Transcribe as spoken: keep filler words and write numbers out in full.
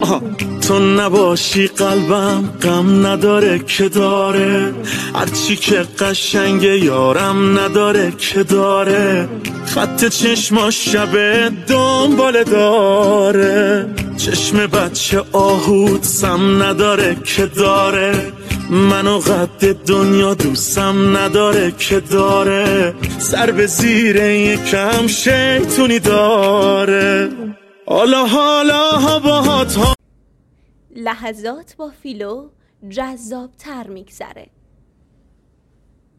آها تو نباشی قلبم غم نداره که داره، هرچی که قشنگه یارم نداره که داره، خط چشماش شبه دنباله داره، چشم بچه آهود سم نداره که داره، منو قد دنیا دوستم نداره که داره، سر به زیر یکم شیطونی داره. حالا حالا باهات ها لحظات با فیلو جذاب تر میگذره.